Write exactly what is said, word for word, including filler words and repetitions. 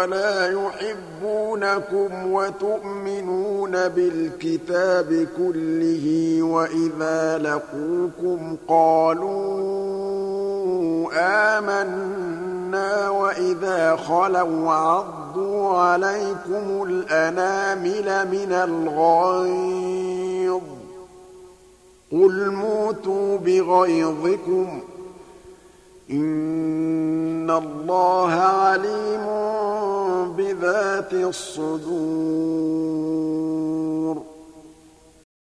ولا يحبونكم وتؤمنون بالكتاب كله وإذا لقوكم قالوا آمنا وإذا خلوا عضوا عليكم الأنامل من الغيظ قل موتوا بغيظكم إن الله عليم بذات الصدور